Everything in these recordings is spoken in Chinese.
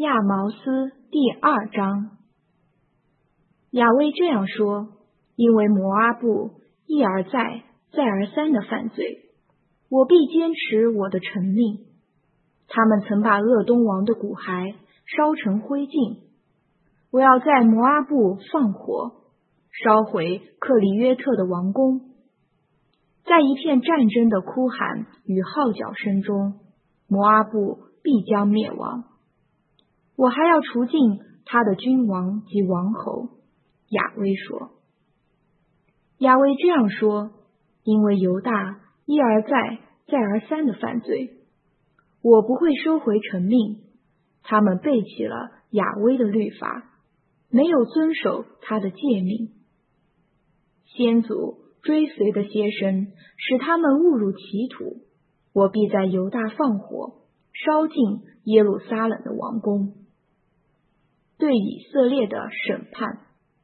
亚毛斯第2章。亚威这样说，因为摩阿布一而再再而三的犯罪，我必坚持我的臣命。他们曾把鄂东王的骨骸烧成灰烬，我要在摩阿布放火，烧毁克里约特的王宫。在一片战争的哭喊与号角声中，摩阿布必将灭亡。我还要除尽他的君王及王侯。亚威说。亚威这样说，因为犹大一而再再而三的犯罪，我不会收回臣命。他们背弃了亚威的律法，没有遵守他的诫命。先祖追随的邪神使他们误入歧途，我必在犹大放火，烧尽耶路撒冷的王宫。对以色列的审判。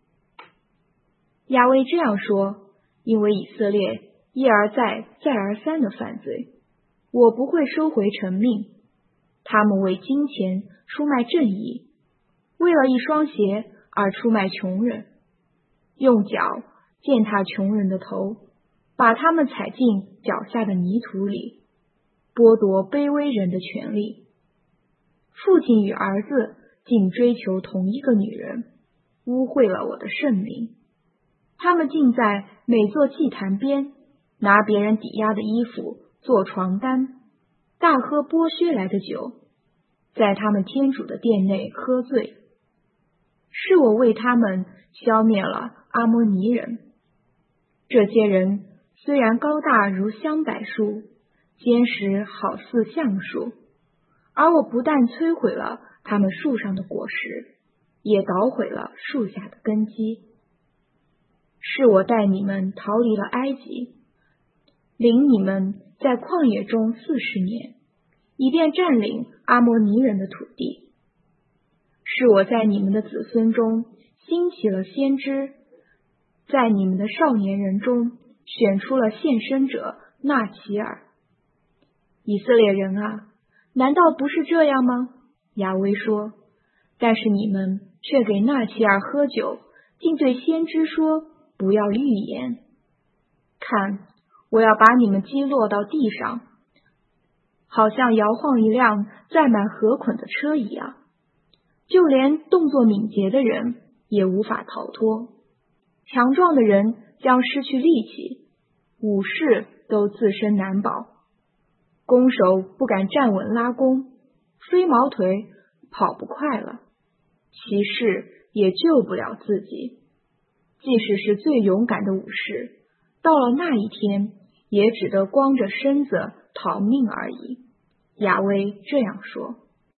亚威这样说，因为以色列一而再再而三的犯罪，我不会收回臣命。他们为金钱出卖正义，为了一双鞋而出卖穷人，用脚践踏穷人的头，把他们踩进脚下的泥土里，剥夺卑微人的权利。父亲与儿子竟追求同一个女人，污秽了我的圣名。他们竟在每座祭坛边拿别人抵押的衣服做床单，大喝剥削来的酒，在他们天主的殿内喝醉。是我为他们消灭了阿摩尼人。这些人虽然高大如香柏树，坚实好似橡树，而我不但摧毁了他们树上的果实，也捣毁了树下的根基。是我带你们逃离了埃及，领你们在旷野中40年，以便占领阿摩尼人的土地。是我在你们的子孙中兴起了先知，在你们的少年人中选出了献身者纳齐尔。以色列人啊，难道不是这样吗？亚威说。但是你们却给纳齐尔喝酒，竟对先知说不要预言。看，我要把你们击落到地上，好像摇晃一辆载满禾捆的车一样，就连动作敏捷的人也无法逃脱。强壮的人将失去力气，武士都自身难保，弓手不敢站稳拉弓，飞毛腿跑不快了，骑士也救不了自己。即使是最勇敢的武士，到了那一天，也只得光着身子逃命而已。亚威这样说。